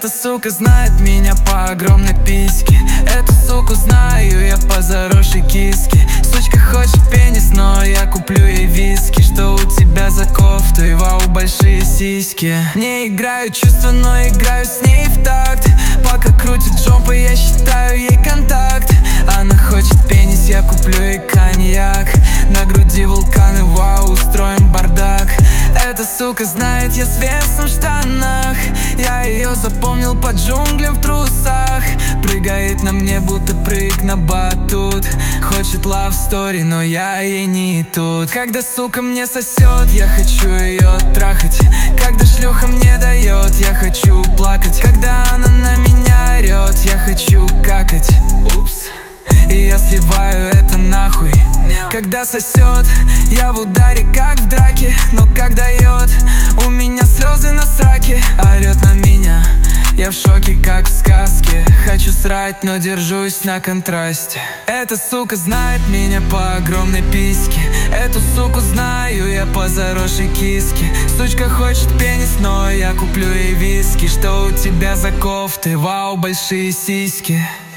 Эта сука знает меня по огромной письке. Эту суку знаю я по заросшей киске. Сучка хочет пенис, но я куплю ей виски. Что у тебя за кофта и вау, большие сиськи. Не играю чувства, но играю с ней в такт. Пока крутит жопа, я считаю ей контакт. Она хочет пенис, я куплю ей коньяк. На груди вулканы, вау, устроим бардак. Эта сука знает, я с весом в штанах. Я ее запомнил под джунглям в трусах. Прыгает на мне, будто прыг на батут. Хочет love story, но я ей не тут. Когда сука мне сосет, я хочу ее трахать. Когда шлюха мне дает, я хочу плакать. Когда она на меня орет, я хочу какать. Упс. И я сливаю это нахуй. Когда сосет, я в ударе, как в драке. Но как дает, у меня слезы на сраке. Орет на меня, я в шоке, как в сказке. Хочу срать, но держусь на контрасте. Эта сука знает меня по огромной письке. Эту суку знаю я по заросшей киске. Сучка хочет пенис, но я куплю ей виски. Что у тебя за кофты, вау, большие сиськи.